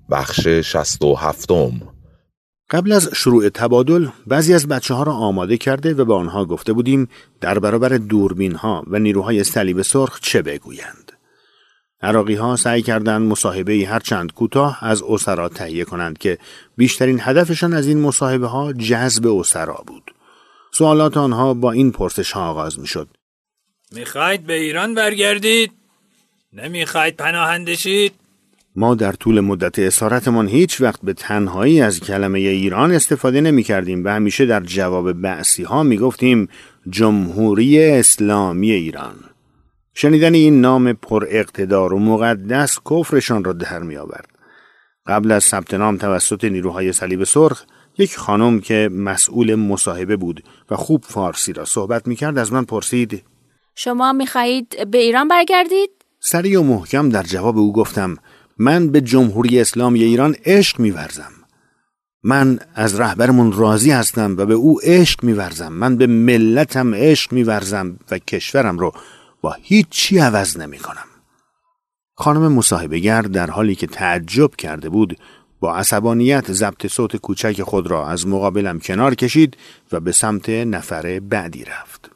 بخش 67. قبل از شروع تبادل بعضی از بچه‌ها را آماده کرده و به آنها گفته بودیم در برابر دوربین‌ها و نیروهای صلیب سرخ چه بگویند. عراقی‌ها سعی کردند مصاحبه‌ای هر چند کوتاه از اسرا تهیه کنند که بیشترین هدفشان از این مصاحبه‌ها جذب اسرا بود. سوالات آنها با این پرسش‌ها آغاز می‌شد: می‌خواید به ایران برگردید؟ نمی‌خواید پناهنده شید؟ ما در طول مدت اسارتمان هیچ وقت به تنهایی از کلمه ایران استفاده نمی کردیم و همیشه در جواب بعثی ها می گفتیم جمهوری اسلامی ایران. شنیدن این نام پر اقتدار و مقدس کفرشان را در می آورد. قبل از ثبت نام توسط نیروهای صلیب سرخ، یک خانم که مسئول مصاحبه بود و خوب فارسی را صحبت می کرد از من پرسید: شما می خواهید به ایران برگردید؟ سریع و محکم در جواب او گفتم: من به جمهوری اسلامی ایران عشق می‌ورزم. من از رهبرمون راضی هستم و به او عشق می‌ورزم. من به ملتم عشق می‌ورزم و کشورم رو با هیچ چی عوض نمی‌کنم. خانم مصاحبه‌گر در حالی که تعجب کرده بود با عصبانیت ضبط صوت کوچک خود را از مقابلم کنار کشید و به سمت نفر بعدی رفت.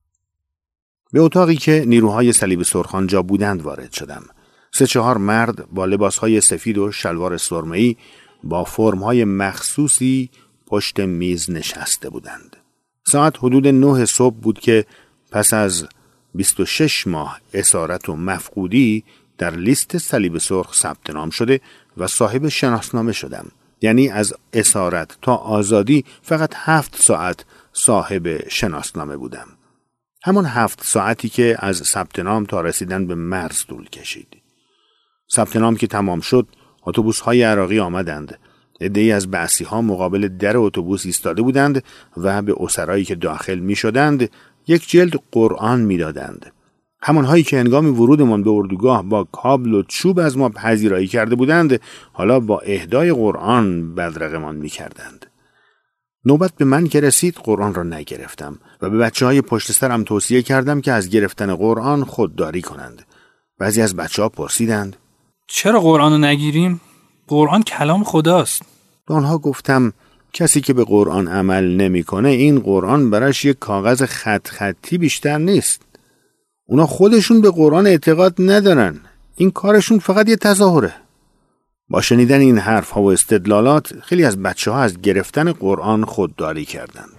به اتاقی که نیروهای صلیب سرخ آنجا بودند وارد شدم. 3-4 مرد با لباسهای سفید و شلوار سرمه‌ای با فرم‌های مخصوصی پشت میز نشسته بودند. ساعت حدود 9 صبح بود که پس از 26 ماه اسارت و مفقودی در لیست صلیب سرخ ثبت نام شده و صاحب شناسنامه شدم. یعنی از اسارت تا آزادی فقط 7 ساعت صاحب شناسنامه بودم. همان 7 ساعتی که از ثبت نام تا رسیدن به مرز طول کشید. ثبت نام که تمام شد، اتوبوس‌های عراقی آمدند. عده‌ای از بعثی‌ها مقابل در اتوبوس ایستاده بودند و به اسرایی که داخل می‌شدند یک جلد قرآن می‌دادند. همان‌هایی که هنگام ورودمان به اردوگاه با کابل و چوب از ما پذیرایی کرده بودند، حالا با اهدای قرآن بدرقمان می‌کردند. نوبت به من که رسید قرآن را نگرفتم و به بچه‌های پشت سرم توصیه کردم که از گرفتن قرآن خودداری کنند. بعضی از بچه‌ها پرسیدند: چرا قرآن رو نگیریم؟ قرآن کلام خداست. به آنها گفتم کسی که به قرآن عمل نمی‌کنه این قرآن براش یک کاغذ خطی بیشتر نیست. اونا خودشون به قرآن اعتقاد ندارن. این کارشون فقط یه تظاهره. با شنیدن این حرف‌ها و استدلالات خیلی از بچه‌ها از گرفتن قرآن خودداری کردند.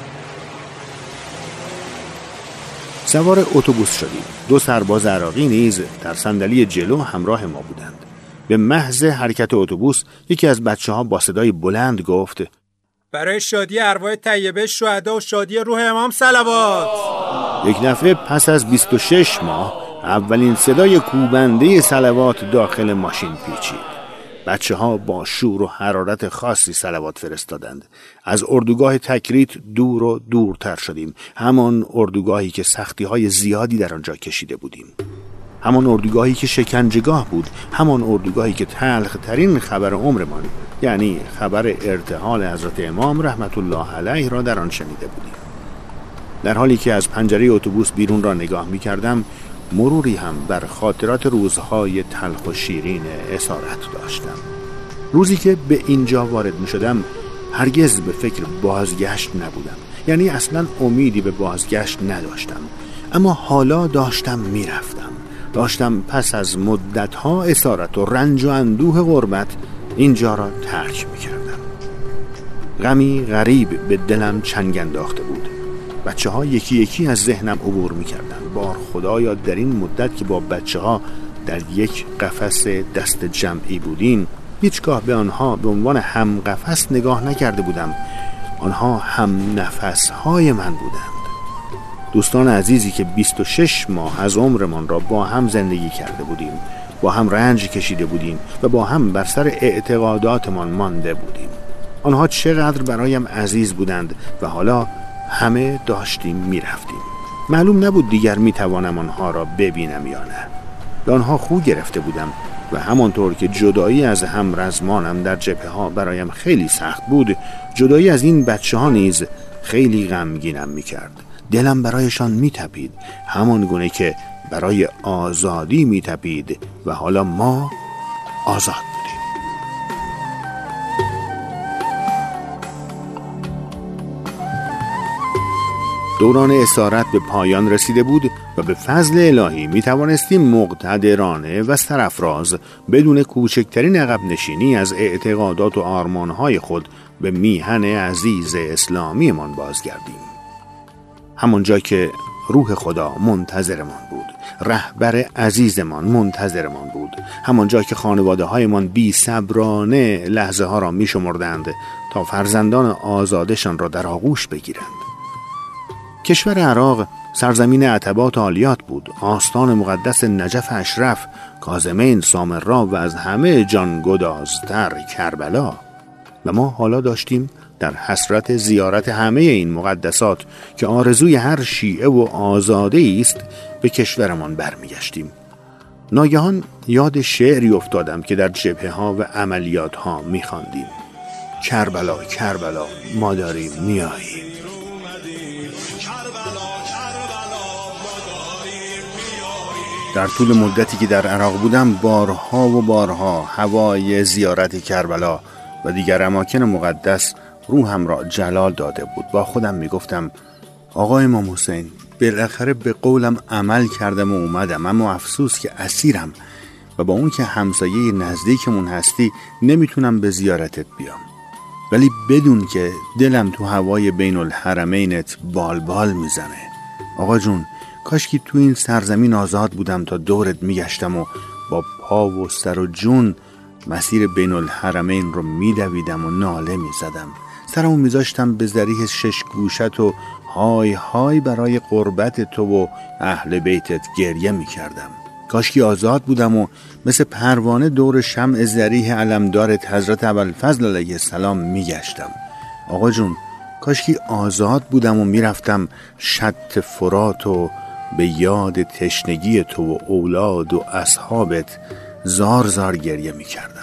سوار اتوبوس شدیم. 2 سرباز عراقی نیز در صندلی جلو همراه ما بودند. به محض حرکت اتوبوس یکی از بچه‌ها با صدای بلند گفت: برای شادی ارواح طیبه شهدا و شادی روح امام صلوات. یک دفعه پس از 26 ماه اولین صدای کوبنده صلوات داخل ماشین پیچید. بچه‌ها با شور و حرارت خاصی صلوات فرستادند. از اردوگاه تکریت دور و دورتر شدیم. همان اردوگاهی که سختی‌های زیادی در آنجا کشیده بودیم. همان اردوگاهی که شکنجهگاه بود. همان اردوگاهی که تلخ‌ترین خبر عمرمان، یعنی خبر ارتحال حضرت امام رحمت الله علیه را در آن شنیده بودیم. در حالی که از پنجره اتوبوس بیرون را نگاه می‌کردم، مروری هم بر خاطرات روزهای تلخ و شیرین اسارت داشتم. روزی که به اینجا وارد می شدم هرگز به فکر بازگشت نبودم. یعنی اصلا امیدی به بازگشت نداشتم. اما حالا داشتم می رفتم. داشتم پس از مدتها اسارت و رنج و اندوه غربت اینجا را ترک می کردم. غمی غریب به دلم چنگ انداخته بود. بچه‌ها یکی یکی از ذهنم عبور می‌کردند. بار خدایا در این مدت که با بچه‌ها در یک قفس دست جمعی بودیم هیچگاه به آنها به عنوان هم قفس نگاه نکرده بودم. آنها هم نفس‌های من بودند. دوستان عزیزی که 26 ماه از عمرمان را با هم زندگی کرده بودیم، با هم رنج کشیده بودیم و با هم بر سر اعتقاداتمان مانده بودیم. آنها چقدر برایم عزیز بودند و حالا همه داشتیم می رفتیم. معلوم نبود دیگر می توانم آنها را ببینم یا نه. به آنها خو گرفته بودم و همانطور که جدایی از همرزمانم در جبهه ها برایم خیلی سخت بود، جدایی از این بچه ها نیز خیلی غمگینم می کرد. دلم برایشان می تپید، همان گونه که برای آزادی می تپید و حالا ما آزاد بودیم. دوران اسارت به پایان رسیده بود و به فضل الهی می توانستیم مقتدرانه و سرافراز بدون کوچکترین عقب نشینی از اعتقادات و آرمانهای خود به میهن عزیز اسلامی من بازگردیم. همانجا که روح خدا منتظرمان بود، رهبر عزیزمان منتظرمان بود، همانجا که خانواده هایمان بی صبرانه لحظه ها را می شمردند تا فرزندان آزادشان را در آغوش بگیرند. کشور عراق سرزمین عتبات عالیات بود، آستان مقدس نجف اشرف، کاظمین، سامرا و از همه جان گدازتر کربلا. و ما حالا داشتیم در حسرت زیارت همه این مقدسات که آرزوی هر شیعه و آزاده است به کشورمان برمیگشتیم. ناگهان یاد شعری افتادم که در جبهه ها و عملیات ها می‌خواندیم: کربلا کربلا ما داریم میاییم. در طول مدتی که در عراق بودم بارها و بارها هوای زیارت کربلا و دیگر اماکن مقدس روحم را جلال داده بود. با خودم میگفتم آقا امام حسین، بالاخره به قولم عمل کردم و اومدم، اما افسوس که اسیرم و با اون که همسایه نزدیکمون هستی نمیتونم به زیارتت بیام. ولی بدون که دلم تو هوای بین الحرمینت بال میزنه. آقا جون، کاش که تو این سرزمین آزاد بودم تا دورت میگشتم و با پا و سر و جون مسیر بین الحرمین رو میدویدم و ناله میزدم. سرمو میذاشتم به ذریح شش گوشت و های های برای قربت تو و اهل بیتت گریه میکردم. کاش که آزاد بودم و مثل پروانه دور شمع ذریح علمدارت حضرت ابوالفضل علیه السلام میگشتم. آقا جون، کاش که آزاد بودم و میرفتم شط فرات و به یاد تشنگی تو و اولاد و اصحابت زار زار گریه میکردم.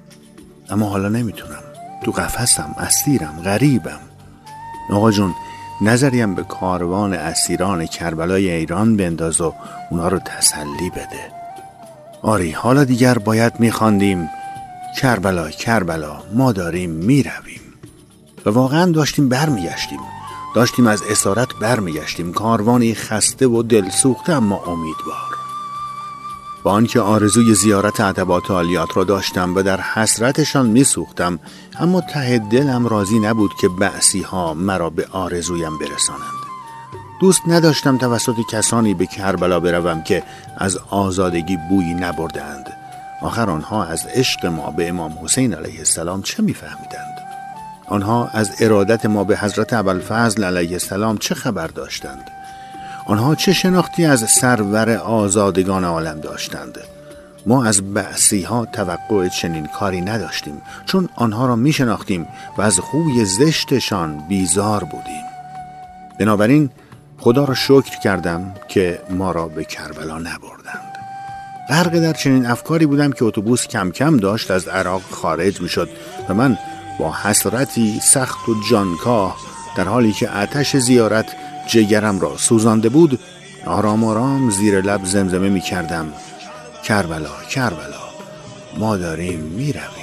اما حالا نمیتونم، تو قفسم، اسیرم، غریبم. آقا جون، نظریم به کاروان اسیران کربلای ایران بنداز و اونا رو تسلی بده. آری، حالا دیگر باید میخواندیم کربلا کربلا ما داریم میرویم. و واقعا داشتیم برمیگشتیم، داشتیم از اسارت برمیگشتیم، کاروانی خسته و دلسوخته اما امیدوار. با آنکه آرزوی زیارت عتبات عالیات را داشتم و در حسرتشان میسوختم، اما ته دلم راضی نبود که بعثی ها مرا به آرزویم برسانند. دوست نداشتم توسط کسانی به کربلا بروم که از آزادگی بویی نبردند. آخر آنها از عشق ما به امام حسین علیه السلام چه میفهمیدند؟ آنها از ارادت ما به حضرت ابوالفضل علیه السلام چه خبر داشتند؟ آنها چه شناختی از سرور آزادگان عالم داشتند؟ ما از بعثی ها توقع چنین کاری نداشتیم، چون آنها را می شناختیم و از خوی زشتشان بیزار بودیم. بنابراین خدا را شکر کردم که ما را به کربلا نبردند. غرق در چنین افکاری بودم که اتوبوس کم کم داشت از عراق خارج می شد و من با حسرتی سخت و جانکاه، در حالی که آتش زیارت جگرم را سوزانده بود، آرام آرام زیر لب زمزمه می کردم: کربلا کربلا ما داریم می رویم.